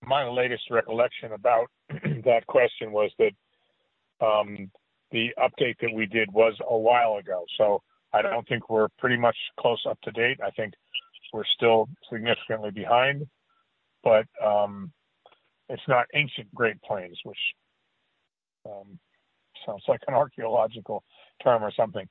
my latest recollection about that question was that the update that we did was a while ago. So I don't think we're pretty much close up to date. I think we're still significantly behind, but it's not ancient Great Plains, which sounds like an archaeological term or something.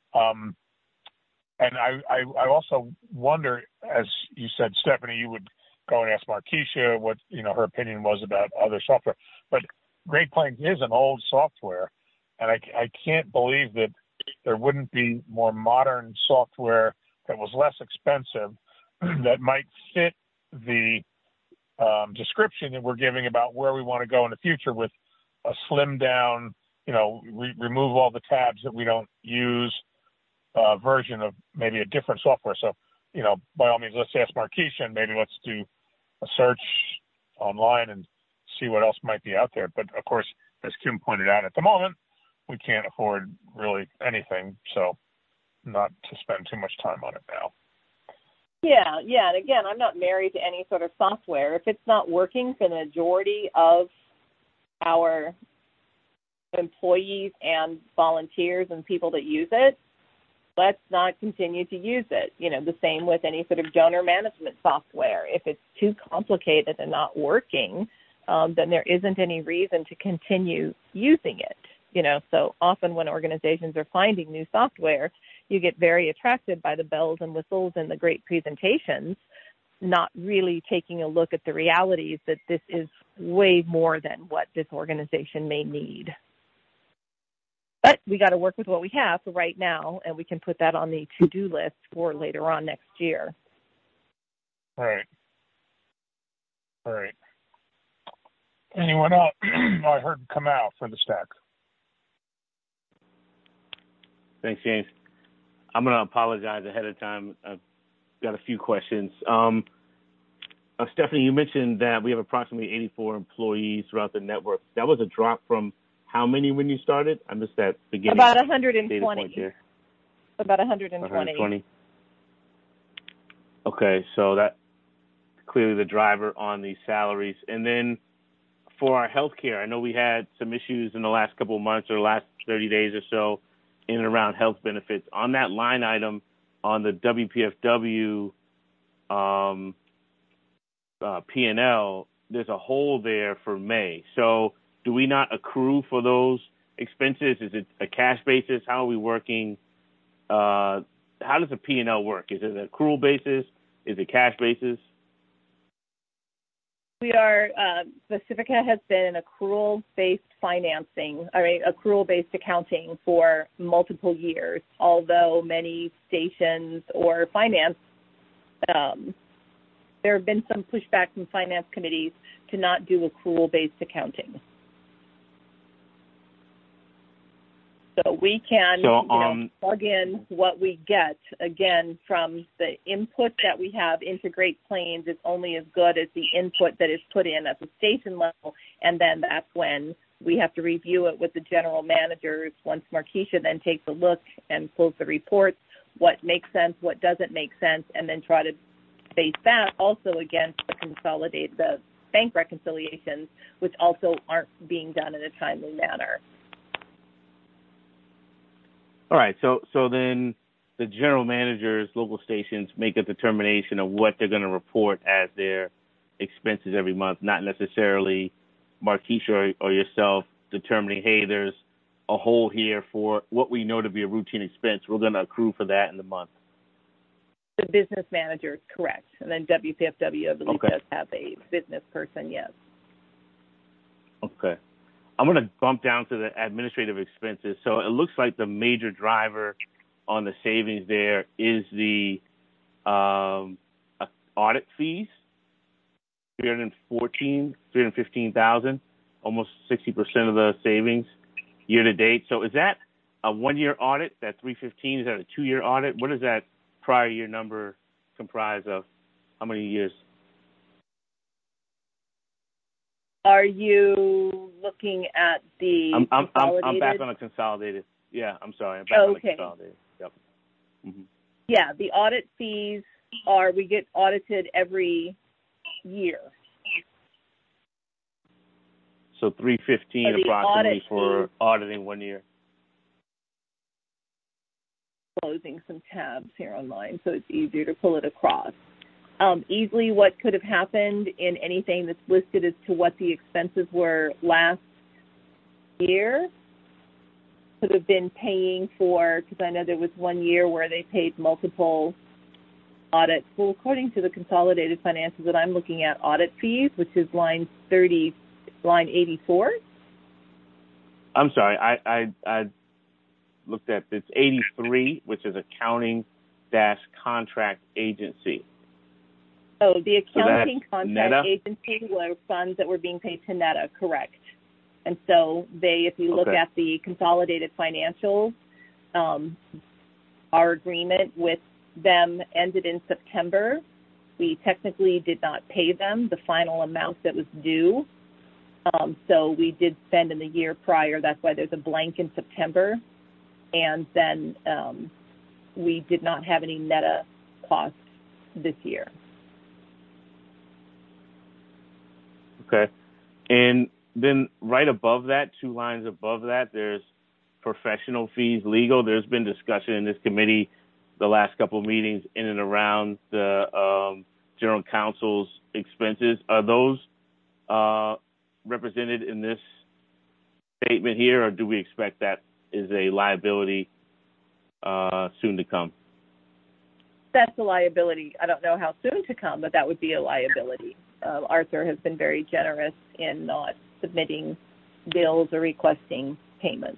And I also wonder, as you said, Stephanie, you would go and ask Markeisha what her opinion was about other software. But Great Plains is an old software, and I can't believe that there wouldn't be more modern software that was less expensive that might fit the description that we're giving about where we want to go in the future, with a slimmed down, remove all the tabs that we don't use version of maybe a different software. So, by all means, let's ask Markeisha, and maybe let's do a search online and see what else might be out there. But of course, as Kim pointed out, at the moment, we can't afford really anything, so not to spend too much time on it now. Yeah. And again, I'm not married to any sort of software. If it's not working for the majority of our employees and volunteers and people that use it, let's not continue to use it. The same with any sort of donor management software. If it's too complicated and not working, then there isn't any reason to continue using it. So often when organizations are finding new software, you get very attracted by the bells and whistles and the great presentations, not really taking a look at the realities that this is way more than what this organization may need. But we got to work with what we have for right now, and we can put that on the to-do list for later on next year. All right. Anyone else? I heard Kamal for the stack. Thanks, James. I'm going to apologize ahead of time. I've got a few questions. Stephanie, you mentioned that we have approximately 84 employees throughout the network. That was a drop from how many when you started? I missed that beginning. About 120. About 120. 120. Okay, so that clearly the driver on the salaries. And then for our healthcare, I know we had some issues in the last couple of months or last 30 days or so in and around health benefits. On that line item on the WPFW P&L, there's a hole there for May. So do we not accrue for those expenses? Is it a cash basis? How are we working? How does the P&L work? Is it an accrual basis? Is it cash basis? We are, Pacifica has been an accrual-based accrual-based accounting for multiple years, although many stations or finance, there have been some pushback from finance committees to not do accrual-based accounting. So we can plug in what we get, again, from the input that we have into Great Plains is only as good as the input that is put in at the station level, and then that's when we have to review it with the general managers. Once Markeisha then takes a look and pulls the reports, what makes sense, what doesn't make sense, and then try to base that also against the bank reconciliations, which also aren't being done in a timely manner. All right, so then the general managers, local stations, make a determination of what they're going to report as their expenses every month, not necessarily Markeisha or yourself determining, hey, there's a hole here for what we know to be a routine expense. We're going to accrue for that in the month. The business manager is correct. And then WPFW, I believe, does have a business person, yes. Okay. I'm going to bump down to the administrative expenses. So it looks like the major driver on the savings there is the audit fees, $315,000, almost 60% of the savings year to date. So is that a one-year audit, that $315,000? Is that a two-year audit? What does that prior year number comprise of? How many years? Are you looking at the consolidated? I'm back on a consolidated. Yeah, I'm sorry. I'm back on a consolidated. Yep. Mm-hmm. Yeah, the audit fees we get audited every year. So $315 approximately for auditing 1 year. Closing some tabs here online so it's easier to pull it across. Easily what could have happened in anything that's listed as to what the expenses were last year could have been paying for, because I know there was 1 year where they paid multiple audits. Well, according to the consolidated finances that I'm looking at, audit fees, which is line 84. I'm sorry, I looked at it's 83, which is accounting-contract agency. Oh, the accounting contract agency were funds that were being paid to NETA, correct. And so if you look at the consolidated financials, our agreement with them ended in September. We technically did not pay them the final amount that was due. So we did spend in the year prior. That's why there's a blank in September. And then we did not have any NETA costs this year. Okay. And then right above that, 2 lines above that, there's professional fees, legal. There's been discussion in this committee the last couple of meetings in and around the general counsel's expenses. Are those represented in this statement here, or do we expect that is a liability soon to come? That's a liability. I don't know how soon to come, but that would be a liability. Arthur has been very generous in not submitting bills or requesting payments.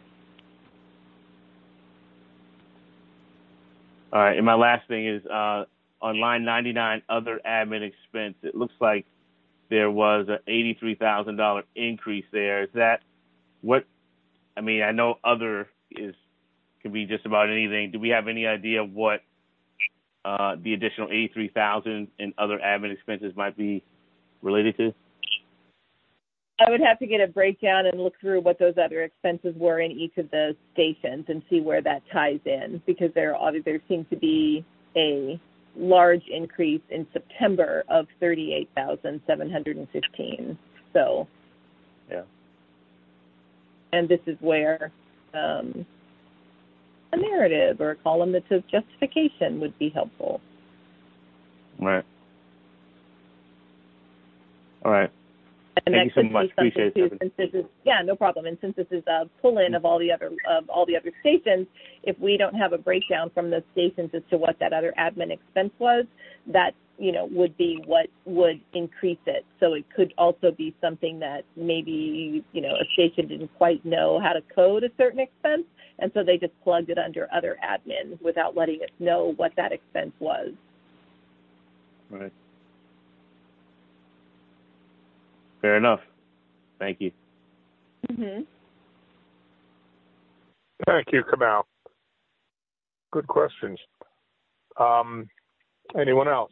All right, and my last thing is on line 99, other admin expense. It looks like there was an $83,000 increase there. Is that what? I mean, I know other can be just about anything. Do we have any idea what the additional $83,000 in other admin expenses might be related to? I would have to get a breakdown and look through what those other expenses were in each of the stations and see where that ties in, because there seems to be a large increase in September of $38,715. So, yeah. And this is where a narrative or a column that says justification would be helpful. Right. All right. And Thank you so much. Appreciate it. Yeah, no problem. And since this is a pull-in of all the other stations, if we don't have a breakdown from the stations as to what that other admin expense was, that would be what would increase it. So it could also be something that maybe a station didn't quite know how to code a certain expense, and so they just plugged it under other admin without letting us know what that expense was. Right. Fair enough. Thank you. Mm-hmm. Thank you, Kamal. Good questions. Anyone else?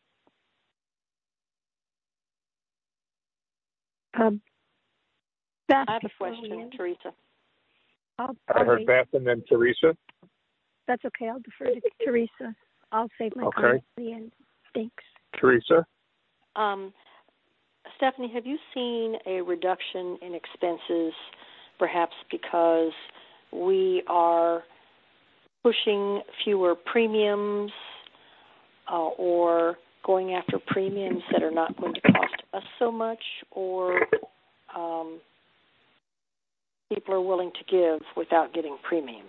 Beth, I have a question, Teresa. I heard Beth and then Teresa. That's okay. I'll defer to Teresa. I'll save my comment at the end. Thanks. Teresa? Stephanie, have you seen a reduction in expenses, perhaps because we are pushing fewer premiums or going after premiums that are not going to cost us so much, or people are willing to give without getting premiums?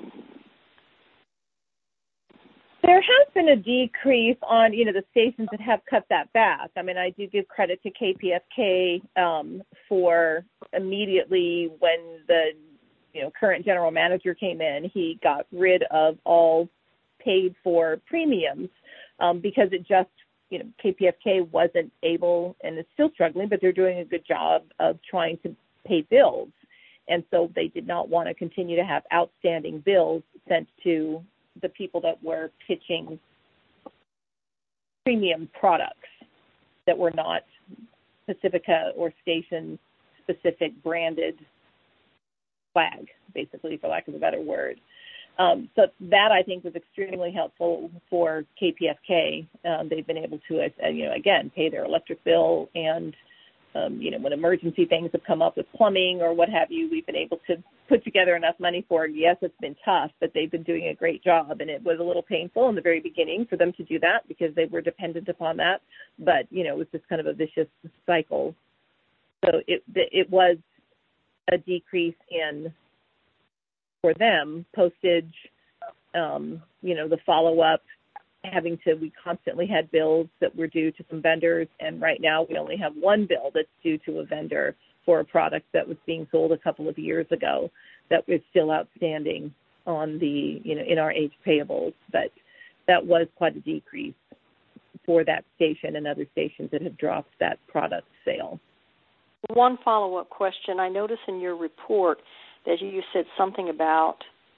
There has been a decrease on, the stations that have cut that back. I mean, I do give credit to KPFK for immediately when the, current general manager came in, he got rid of all paid for premiums because it just, KPFK wasn't able, and is still struggling, but they're doing a good job of trying to pay bills. And so they did not want to continue to have outstanding bills sent to the people that were pitching premium products that were not Pacifica or station-specific branded flag, basically, for lack of a better word. So that, I think, was extremely helpful for KPFK. They've been able to, again, pay their electric bill and when emergency things have come up with plumbing or what have you, we've been able to put together enough money for it. Yes, it's been tough, but they've been doing a great job. And it was a little painful in the very beginning for them to do that because they were dependent upon that. But, it was just kind of a vicious cycle. So it was a decrease in, for them, postage, the follow-up, we constantly had bills that were due to some vendors, and right now we only have one bill that's due to a vendor for a product that was being sold a couple of years ago that was still outstanding on the, in our age payables. But that was quite a decrease for that station and other stations that have dropped that product sale. One follow-up question. I noticed in your report that you said something about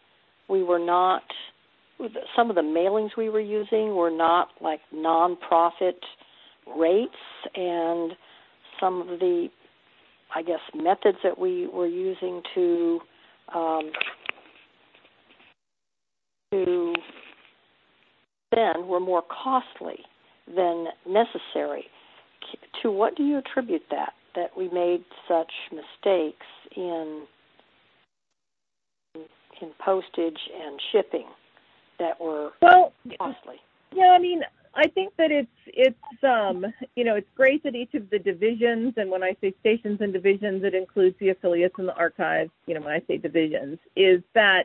some of the mailings we were using were not like nonprofit rates, and some of the, I guess, methods that we were using to send were more costly than necessary. To what do you attribute that we made such mistakes in postage and shipping that were costly? Yeah, I think that it's great that each of the divisions, and when I say stations and divisions, it includes the affiliates and the archives, when I say divisions, is that,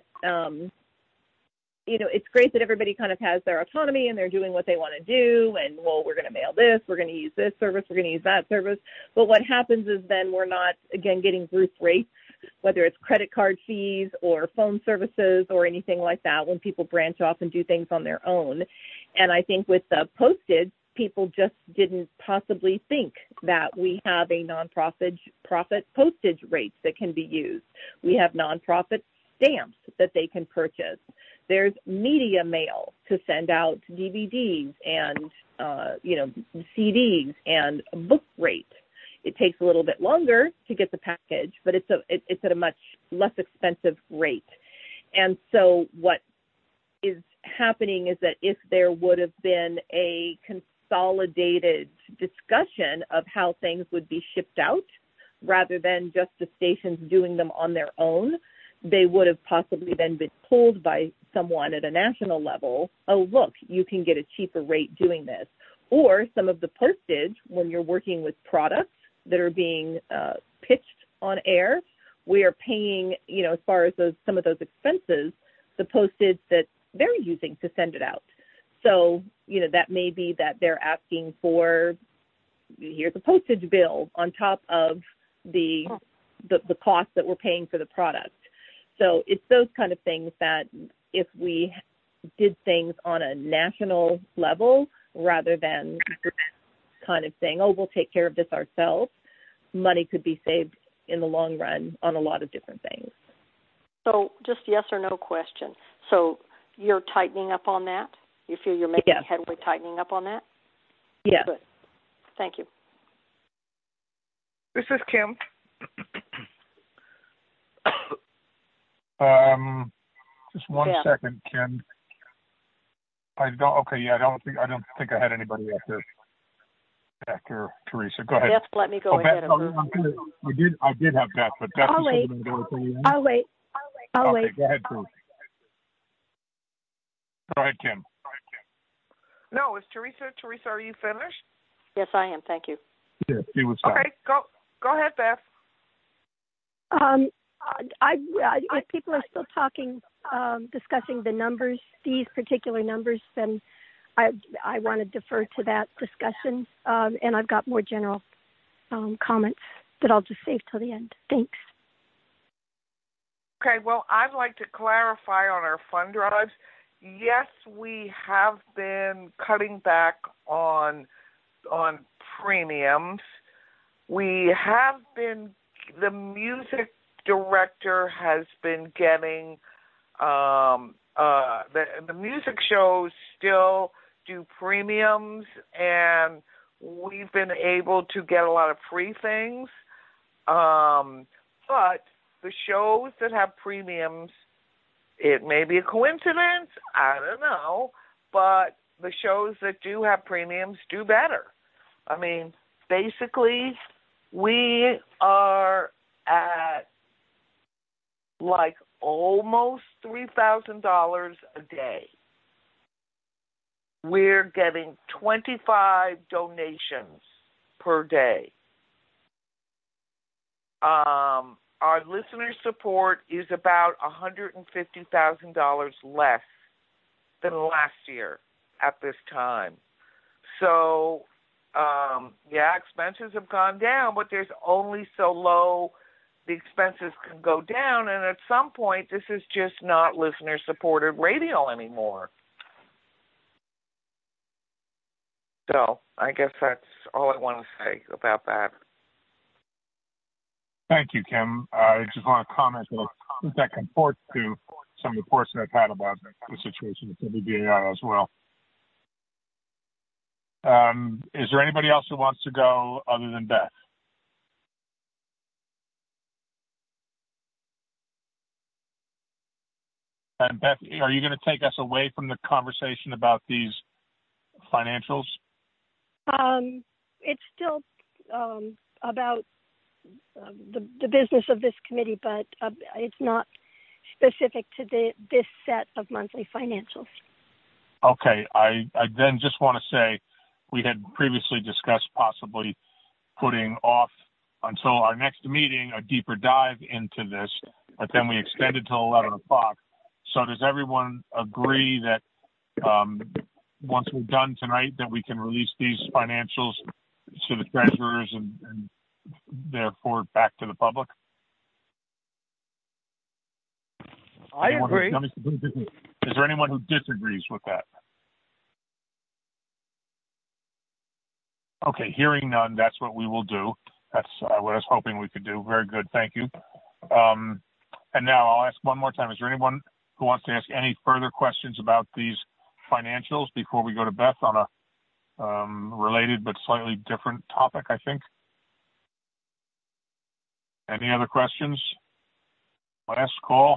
it's great that everybody kind of has their autonomy and they're doing what they want to do, and, we're going to mail this, we're going to use this service, we're going to use that service. But what happens is then we're not, again, getting group rates, whether it's credit card fees or phone services or anything like that, when people branch off and do things on their own. And I think with the postage, people just didn't possibly think that we have a nonprofit postage rates that can be used. We have nonprofit stamps that they can purchase. There's media mail to send out DVDs and, CDs and a book rate. It takes a little bit longer to get the package, but it's at a much less expensive rate. And so what is happening is that if there would have been a consolidated discussion of how things would be shipped out, rather than just the stations doing them on their own, they would have possibly then been told by someone at a national level, oh, look, you can get a cheaper rate doing this. Or some of the postage, when you're working with products that are being pitched on air, we are paying, as far as some of those expenses, the postage that they're using to send it out. So, that may be that they're asking for, here's a postage bill on top of the cost that we're paying for the product. So it's those kind of things that if we did things on a national level rather than kind of saying, oh, we'll take care of this ourselves, money could be saved in the long run on a lot of different things. So just yes or no question. So you're tightening up on that? You feel you're making headway tightening up on that? Yeah. Good. Thank you. This is Kim. Just one second, Kim. I don't think I had anybody after Teresa. Go ahead. Beth, let me go ahead of her. I did have Beth, but Beth I'll wait. I'll wait. Go ahead, Teresa. Go ahead, Kim. No, it's Teresa. Teresa, are you finished? Yes, I am. Thank you. Yeah, she was done. Okay, go ahead, Beth. If people are still talking, discussing the numbers, these particular numbers, then I want to defer to that discussion, and I've got more general comments that I'll just save till the end. Thanks. Okay, well, I'd like to clarify on our fund drives. Yes, we have been cutting back on premiums. We have been, the music director has been getting, the music shows still do premiums, and we've been able to get a lot of free things. But the shows that have premiums, it may be a coincidence, I don't know, but the shows that do have premiums do better. I mean, basically, We are at like almost $3,000 a day. We're getting 25 donations per day. Our listener support is about $150,000 less than last year at this time. So, expenses have gone down, but there's only so low the expenses can go down, and at some point, this is just not listener-supported radio anymore. So, I guess that's all I want to say about that. Thank you, Kim. I just want to comment that I think that comports to some reports that I've had about the situation at WBAI as well. Is there anybody else who wants to go other than Beth? And Beth, are you going to take us away from the conversation about these financials? It's still about the business of this committee, but it's not specific to this set of monthly financials. Okay. I then just want to say we had previously discussed possibly putting off until our next meeting a deeper dive into this, but then we extended till 11 o'clock. So does everyone agree that once we're done tonight that we can release these financials to the treasurers and therefore back to the public? I agree. Is there anyone who disagrees with that? Okay, hearing none, that's what we will do. That's what I was hoping we could do. Very good, thank you. And now I'll ask one more time. Is there anyone who wants to ask any further questions about these financials before we go to Beth on a related but slightly different topic, I think? Any other questions? Last call.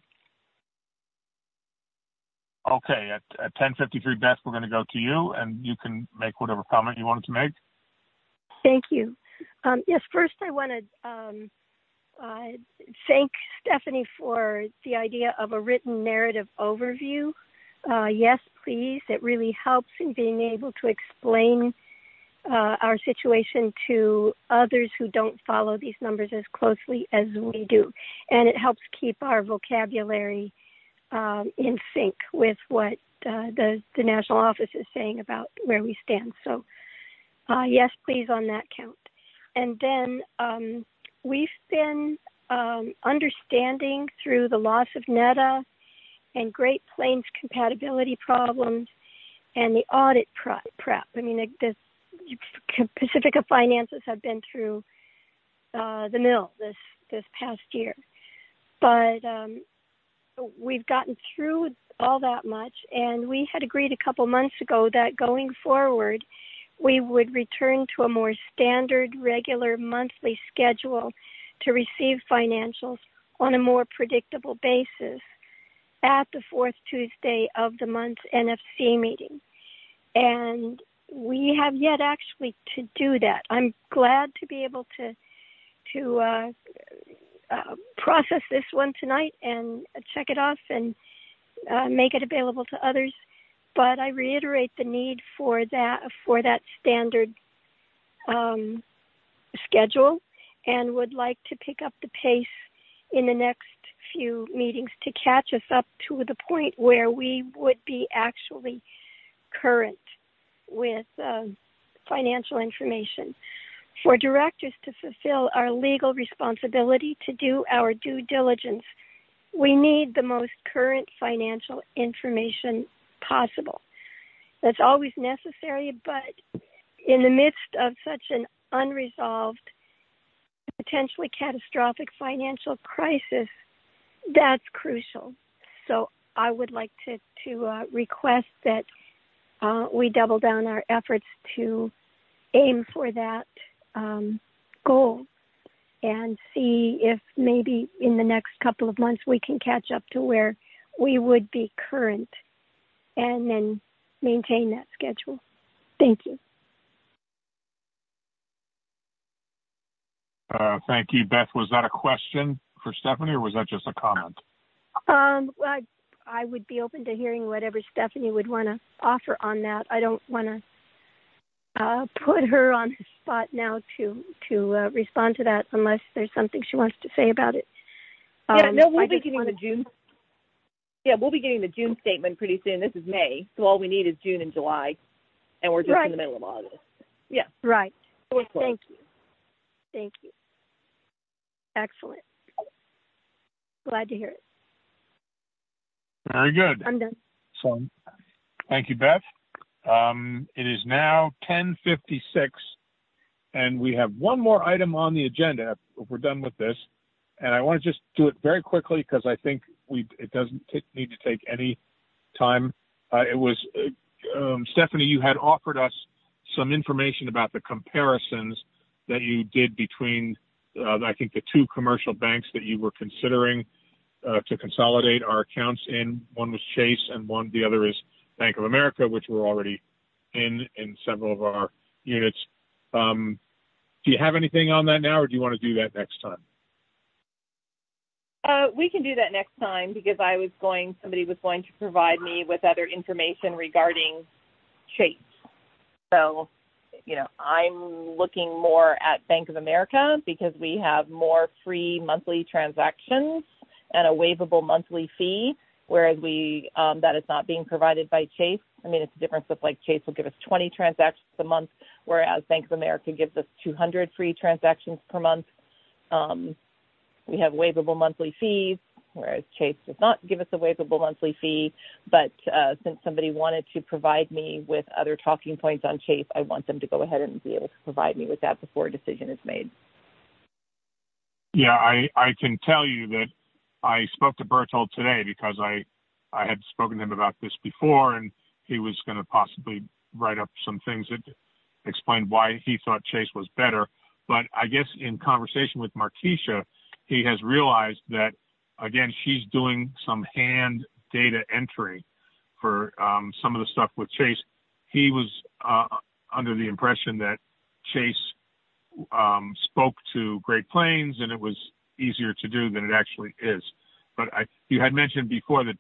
Okay, at 10:53, Beth, we're going to go to you, and you can make whatever comment you wanted to make. Thank you. Yes, first I want to thank Stephanie for the idea of a written narrative overview. Yes, please. It really helps in being able to explain our situation to others who don't follow these numbers as closely as we do. And it helps keep our vocabulary in sync with what the national office is saying about where we stand. So, yes, please, on that count. And then we've been understanding through the loss of NETA and Great Plains compatibility problems and the audit prep. I mean, the Pacifica finances have been through the mill this past year. But we've gotten through all that much, and we had agreed a couple months ago that going forward, we would return to a more standard, regular monthly schedule to receive financials on a more predictable basis at the fourth Tuesday of the month's NFC meeting. And we have yet actually to do that. I'm glad to be able to process this one tonight and check it off and make it available to others. But I reiterate the need for that standard schedule, and would like to pick up the pace in the next few meetings to catch us up to the point where we would be actually current with financial information. For directors to fulfill our legal responsibility to do our due diligence, we need the most current financial information possible. That's always necessary, but in the midst of such an unresolved, potentially catastrophic financial crisis, that's crucial. So I would like to request that we double down our efforts to aim for that goal and see if maybe in the next couple of months we can catch up to where we would be current and then maintain that schedule. Thank you. Thank you, Beth. Was that a question for Stephanie, or was that just a comment? I would be open to hearing whatever Stephanie would want to offer on that. I don't want to put her on the spot now to respond to that unless there's something she wants to say about it. We'll be getting the June. Yeah, we'll be getting the June statement pretty soon. This is May, so all we need is June and July, and we're just in the middle of August. Yeah. Right. Thank you. Excellent. Glad to hear it. Very good. I'm done. So, thank you, Beth. It is now 10:56, and we have one more item on the agenda if we're done with this. And I want to just do it very quickly because I think it doesn't need to take any time. It was Stephanie, you had offered us some information about the comparisons that you did between, I think, the two commercial banks that you were considering to consolidate our accounts in. One was Chase, and the other is Bank of America, which we're already in several of our units. Do you have anything on that now, or do you want to do that next time? We can do that next time because somebody was going to provide me with other information regarding Chase. So, I'm looking more at Bank of America because we have more free monthly transactions and a waivable monthly fee, whereas that is not being provided by Chase. I mean, it's a difference of Chase will give us 20 transactions a month, whereas Bank of America gives us 200 free transactions per month. We have waivable monthly fees, whereas Chase does not give us a waivable monthly fee. But since somebody wanted to provide me with other talking points on Chase, I want them to go ahead and be able to provide me with that before a decision is made. Yeah, I can tell you that I spoke to Bertold today because I had spoken to him about this before, and he was going to possibly write up some things that explained why he thought Chase was better. But I guess in conversation with Markeisha, he has realized that, again, she's doing some hand data entry for some of the stuff with Chase. He was under the impression that Chase spoke to Great Plains and it was easier to do than it actually is. But you had mentioned before that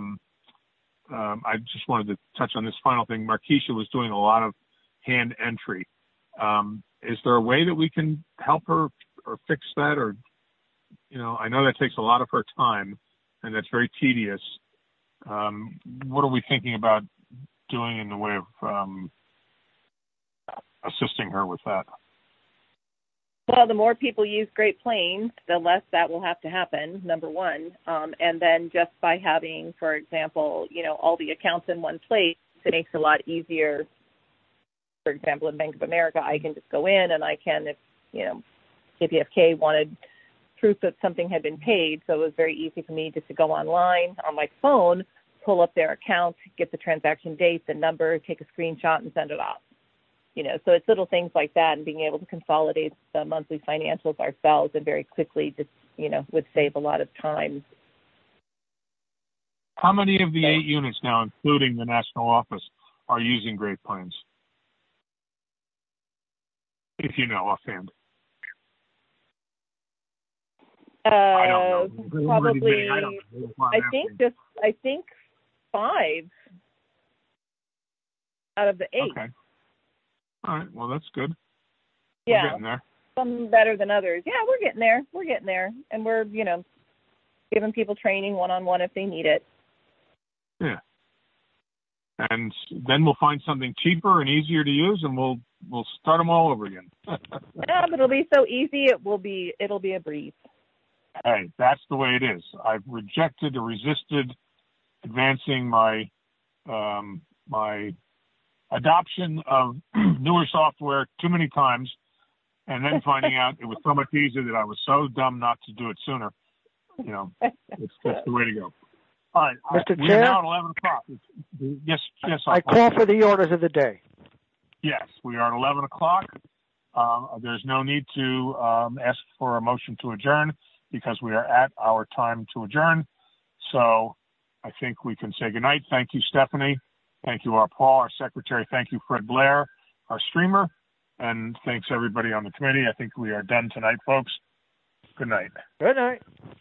I just wanted to touch on this final thing. Markeisha was doing a lot of hand entry. Is there a way that we can help her or fix that? Or, I know that takes a lot of her time and that's very tedious. What are we thinking about doing in the way of assisting her with that? Well, the more people use Great Plains, the less that will have to happen, number one. And then just by having, for example, all the accounts in one place, it makes it a lot easier. For example, in Bank of America, I can just go in and I can, if, KPFK wanted proof that something had been paid. So it was very easy for me just to go online on my phone, pull up their account, get the transaction date, the number, take a screenshot and send it off. So it's little things like that, and being able to consolidate the monthly financials ourselves and very quickly just, would save a lot of time. How many of the 8 units now, including the national office, are using Great Plains? If you know offhand. I don't know. Probably, I don't know. I think 5 out of the 8. Okay. All right. Well, that's good. Yeah. We're getting there. Some better than others. Yeah, we're getting there. And we're, giving people training one-on-one if they need it. Yeah. And then we'll find something cheaper and easier to use, and we'll start them all over again. Yeah, but it'll be so easy. It'll be a breeze. Hey, that's the way it is. I've rejected or resisted advancing my my adoption of newer software too many times, and then finding out it was so much easier that I was so dumb not to do it sooner. It's the way to go. All right, Mr. We're Chair, now at 11 o'clock. Yes. I call for the orders of the day. Yes, we are at 11 o'clock. There's no need to ask for a motion to adjourn because we are at our time to adjourn. So I think we can say goodnight. Thank you, Stephanie. Thank you, our Paul, our secretary. Thank you, Fred Blair, our streamer. And thanks everybody on the committee. I think we are done tonight, folks. Good night. Good night.